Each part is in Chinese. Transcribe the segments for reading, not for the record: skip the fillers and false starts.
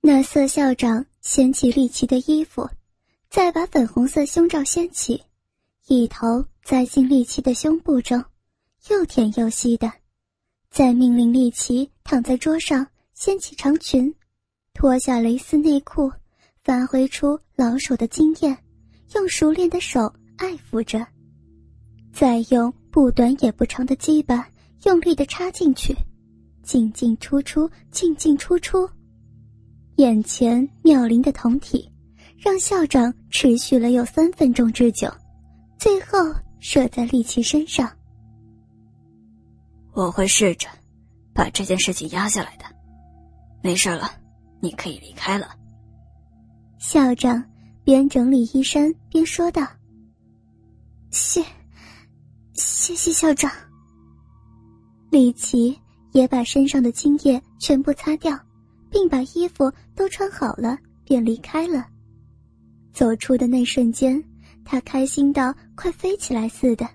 那色校长掀起丽奇的衣服，再把粉红色胸罩掀起，一头栽进丽奇的胸部中，又舔又吸的，再命令丽奇躺在桌上，掀起长裙，脱下蕾丝内裤，发挥出老手的经验，用熟练的手爱抚着，再用不短也不长的鸡巴用力地插进去，进进出出，进进出出。眼前妙龄的酮体让校长持续了有3分钟之久，最后射在丽奇身上。 我会试着把这件事情压下来的，没事了，你可以离开了。 校长边整理衣衫边说道。谢谢校长。丽奇也把身上的精液全部擦掉，并把衣服都穿好了，便离开了。走出的那瞬间，他开心到快飞起来似的。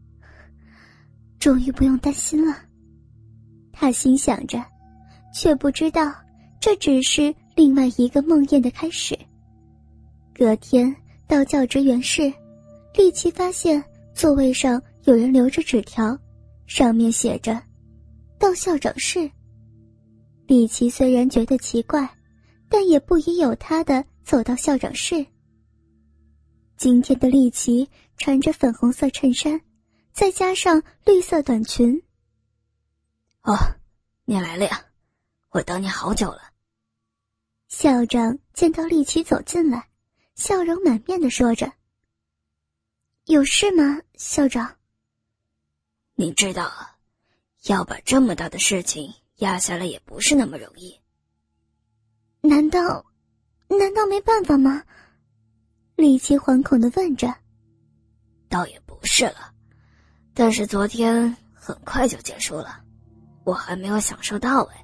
终于不用担心了，他心想着，却不知道这只是另外一个梦魇的开始。隔天到教职员室，丽奇发现座位上有人留着纸条，上面写着到校长室。丽奇虽然觉得奇怪，但也不疑有他的走到校长室。今天的丽奇穿着粉红色衬衫，再加上绿色短裙。 哦，你来了呀，我等你好久了。 校长见到丽奇走进来，笑容满面地说着。有事吗，校长？ 你知道啊，要把这么大的事情压下来也不是那么容易。 难道没办法吗？丽奇惶恐地问着。 倒也不是了，但是昨天很快就结束了，我还没有享受到哎。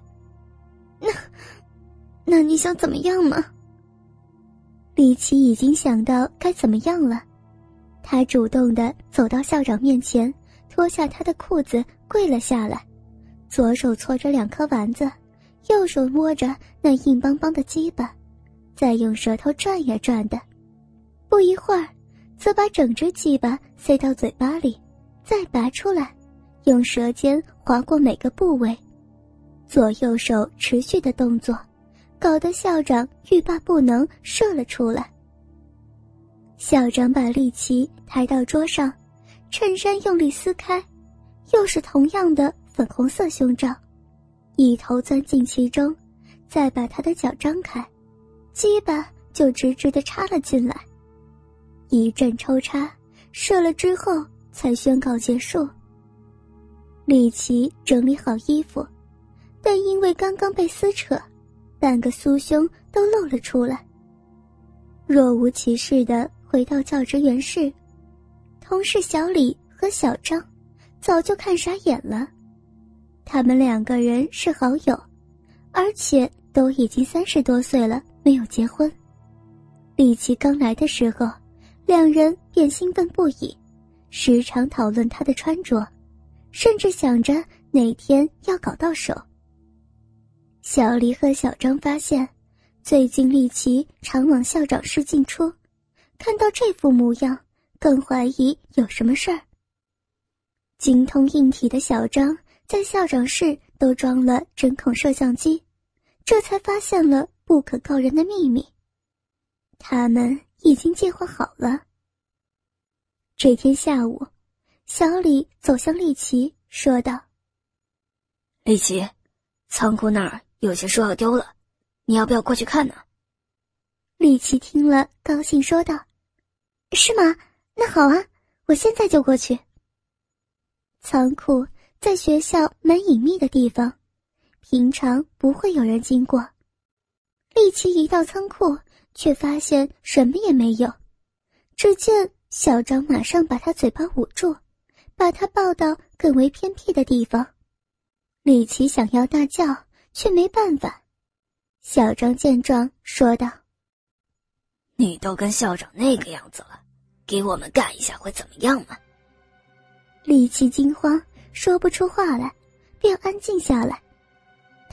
那你想怎么样吗？丽奇已经想到该怎么样了，她主动地走到校长面前，脱下他的裤子跪了下来，左手搓着2颗丸子，右手握着那硬邦邦的鸡巴，再用舌头转呀转的，不一会儿则把整只鸡巴塞到嘴巴里，再拔出来，用舌尖划过每个部位，左右手持续的动作，搞得校长欲罢不能，射了出来。校长把丽奇抬到桌上，衬衫用力撕开，又是同样的粉红色胸罩，一头钻进其中，再把他的脚张开，鸡巴就直直地插了进来。一阵抽插，射了之后才宣告结束。丽奇整理好衣服，但因为刚刚被撕扯，半个酥胸都露了出来。若无其事地回到教职员室，同事小李和小张早就看傻眼了。他们2个人是好友，而且都已经30多岁了，没有结婚。丽奇刚来的时候，2人便兴奋不已，时常讨论她的穿着，甚至想着哪天要搞到手。小李和小张发现，最近丽奇常往校长室进出，看到这副模样，更怀疑有什么事儿。精通硬体的小张在校长室都装了针孔摄像机，这才发现了不可告人的秘密。他们已经计划好了。这天下午，小李走向丽奇，说道： 丽奇，仓库那儿有些书要丢了，你要不要过去看呢？ 丽奇听了高兴说道：是吗？那好啊，我现在就过去。仓库在学校蛮隐秘的地方，平常不会有人经过。丽奇一到仓库，却发现什么也没有。只见小张马上把他嘴巴捂住，把他抱到更为偏僻的地方。丽奇想要大叫，却没办法。小张见状说道： 你都跟校长那个样子了，给我们干一下会怎么样吗？ 丽奇惊慌，说不出话来，便安静下来。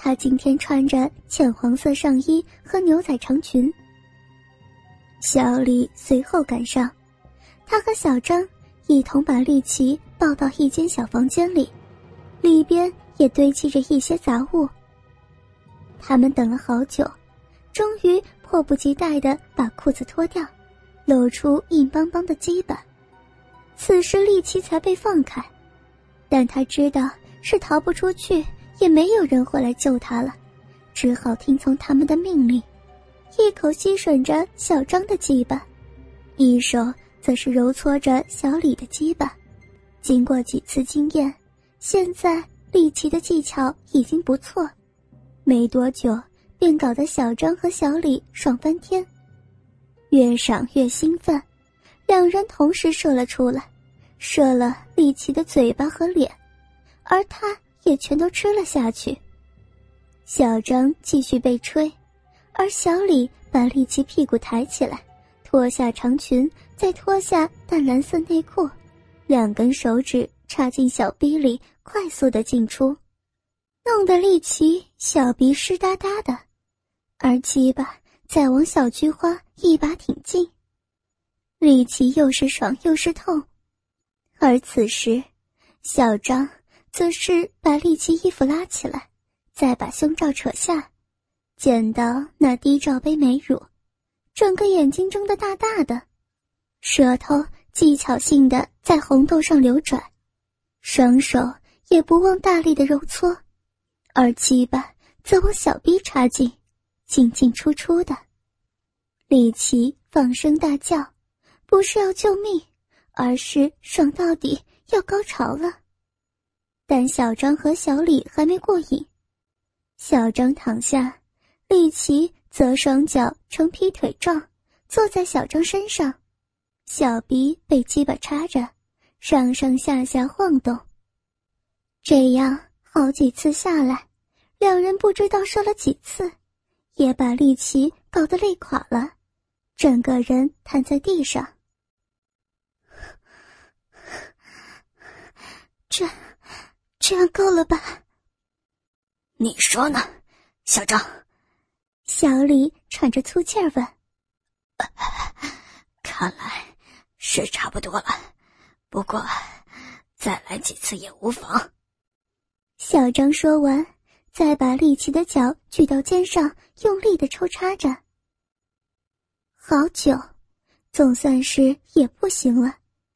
她今天穿着浅黄色上衣和牛仔长裙。小李随后赶上，他和小张一同把丽琪抱到一间小房间里，里边也堆积着一些杂物。他们等了好久，终于迫不及待地把裤子脱掉，露出硬邦邦的鸡巴。此时丽琪才被放开，但他知道是逃不出去，也没有人会来救他了，只好听从他们的命令，一口吸吮着小张的鸡巴，一手则是揉搓着小李的鸡巴。经过几次经验，现在丽琪的技巧已经不错，没多久便搞得小张和小李爽翻天。越赏越兴奋，两人同时射了出来，射了丽琪的嘴巴和脸，而他也全都吃了下去。小张继续被吹，而小李把丽琪屁股抬起来，脱下长裙，再脱下淡蓝色内裤，2根手指插进小逼里，快速地进出，弄得丽琪小鼻湿哒哒的，而鸡巴再往小菊花一把挺进。丽琪又是爽又是痛，而此时小张则是把丽琪衣服拉起来，再把胸罩扯下，见到那低罩杯美乳，整个眼睛睁得大大的，舌头技巧性的在红豆上流转，双手也不忘大力的揉搓，而鸡巴则往小逼插进，进进出出的。丽琪放声大叫，不是要救命，而是爽到底，要高潮了。但小张和小李还没过瘾，小张躺下，丽琪则双脚呈劈腿状坐在小张身上，小鼻被鸡巴插着，上上下下晃动。这样好几次下来，两人不知道射了几次，也把丽琪搞得累垮了，整个人瘫在地上。这样够了吧？ 你说呢，小张？ 小李喘着粗气儿问。 看来是差不多了，不过再来几次也无妨。 小张说完，再把丽琪的脚举到肩上，用力地抽插着。好久，总算是也不行了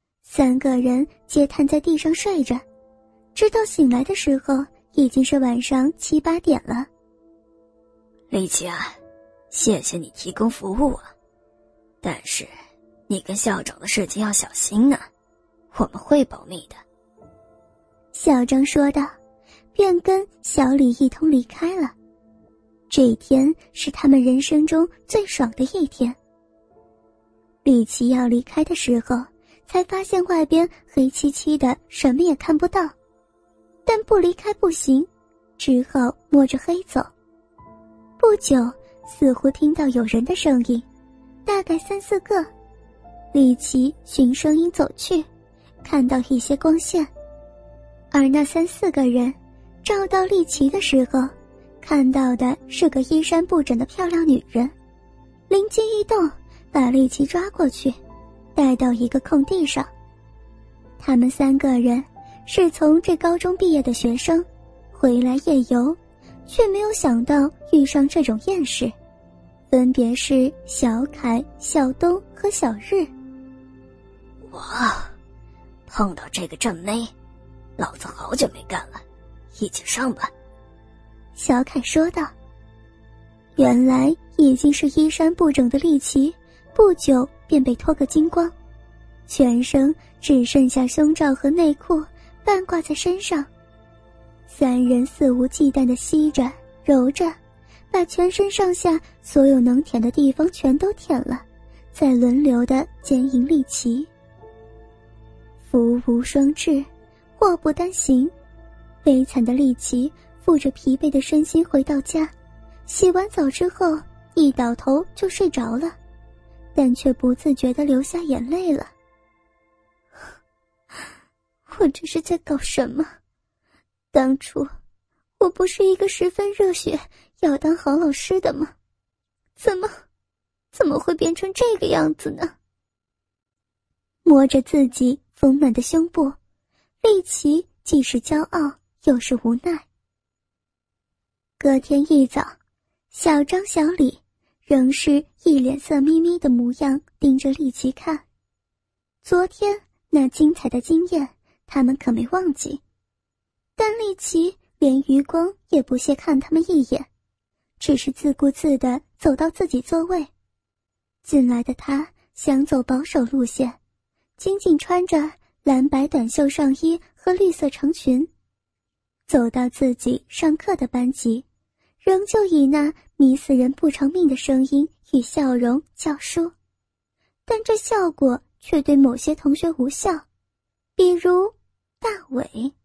，3个人皆瘫在地上睡着，直到醒来的时候已经是晚上7、8点了。 丽琪啊，谢谢你提供服务啊，但是你跟校长的事情要小心啊，我们会保密的。 小张说道，便跟小李一同离开了。这一天是他们人生中最爽的一天。丽琪要离开的时候，才发现外边黑漆漆的，什么也看不到，但不离开不行，只好摸着黑走。不久，似乎听到有人的声音，大概3、4个。丽琪循声音走去，看到一些光线，而那3、4个人照到丽琪的时候，看到的是个衣衫不整的漂亮女人，灵机一动，把丽琪抓过去，带到一个空地上。他们3个人是从这高中毕业的学生，回来夜游，却没有想到遇上这种艳事，分别是小凯、小东和小日。 哇，碰到这个正妹，老子好久没干了，一起上吧。 小凯说道。原来已经是衣衫不整的丽琪，不久便被脱个精光，全身只剩下胸罩和内裤半挂在身上。3人肆无忌惮地吸着揉着，把全身上下所有能舔的地方全都舔了，再轮流地奸淫丽琪。福无双至，祸不单行。悲惨的丽琪负着疲惫的身心回到家，洗完澡之后一倒头就睡着了，但却不自觉地流下眼泪了。我这是在搞什么？当初我不是一个十分热血要当好老师的吗？怎么会变成这个样子呢？摸着自己丰满的胸部，丽琪既是骄傲又是无奈。隔天一早，小张小李仍是一脸色眯眯的模样盯着丽琪看。昨天那精彩的经验他们可没忘记，但丽琪连余光也不屑看他们一眼，只是自顾自地走到自己座位。进来的她想走保守路线，仅仅穿着蓝白短袖上衣和绿色长裙，走到自己上课的班级，仍旧以那迷死人不偿命的声音与笑容教书，但这效果却对某些同学无效，比如大伟。